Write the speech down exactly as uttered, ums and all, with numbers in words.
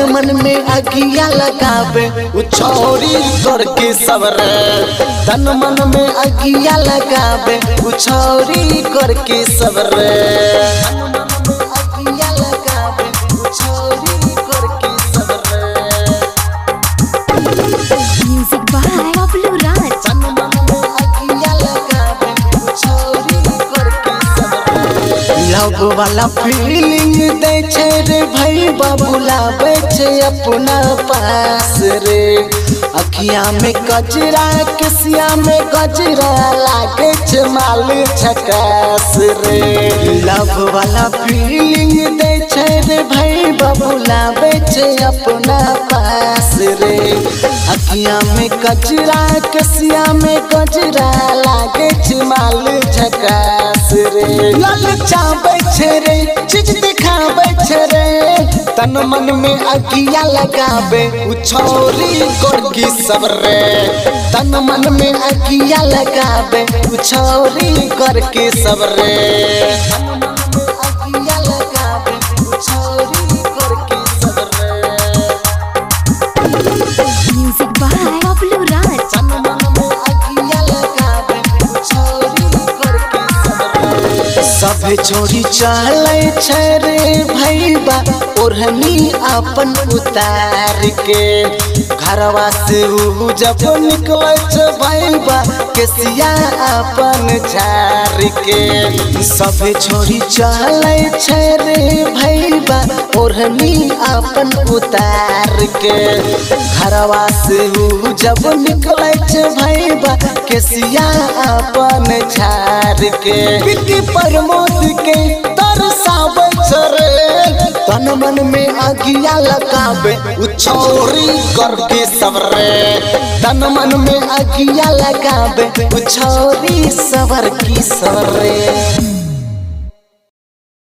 मन में अगिया लगावे उ छोरी करके सवरे। तन मन में अगिया लगावे उ छोरी करके सवरे। लव वाला फीलिंग दे छे रे भाई बुलावे छे अपना पास रे। अखिया में गजरा केसिया में गजरा लागे छे माल झकास रे। लव वाला फीलिंग दे छे रे भाई बुलावे छे अपना पास रे। अखिया में गजरा केसिया में गजरा लागे छे माल झकास रे। ललचावे छे रे चीज दिखावे छे रे। तन मन में अगिया लगावे उ छोरी करके सवरे। तन मन में अगिया लगावे उ छोरी करके सवरे। सभे छोड़ी चले छे रे भैया ओढ़नी अपन उतार के। घरवा से उ जब निकले छे भैया केसिया अपन झार के। सभे छोड़ी चले छे रे भैया ओढ़नी अपन उतार के। घरवा से उ जब निकले छे भैया केसिया अपन झार के। बिकी प्रमोद के तरसावे रे। तन मन में अगिया लगावे उ छोरी करके सवरे। तन मन में अगिया लगावे उ छोरी सवर की सवरे।